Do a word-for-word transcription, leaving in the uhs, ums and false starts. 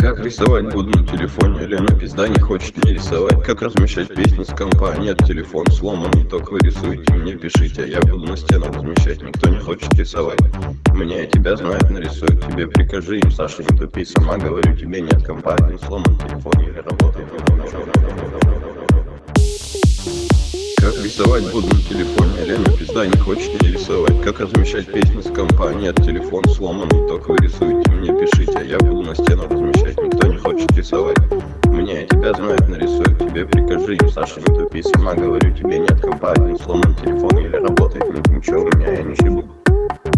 Как рисовать буду на телефоне, Лена пизда не хочет мне рисовать. Как размещать песни с компа, нет, телефон сломанный. Только вы рисуете, мне пишите, а я буду на стену размещать. Никто не хочет рисовать. Меня и тебя знают, нарисуют тебе. Прикажи им, Саша, не тупи. Сама говорю, тебе нет компа, один сломан телефон или работает. Как рисовать буду на телефоне, Лена пизда не хочет мне рисовать. Как размещать песни с компа, нет, телефон сломанный. Только вы рисуете, мне пишите, а я буду на стену размещать. Никто не хочет рисовать. Меня и тебя знают, нарисуют тебе. Прикажи им, Саша, не тупи. Сама говорю, тебе нет компа, один сломан телефон или работает. Ничего у меня, я не шибу.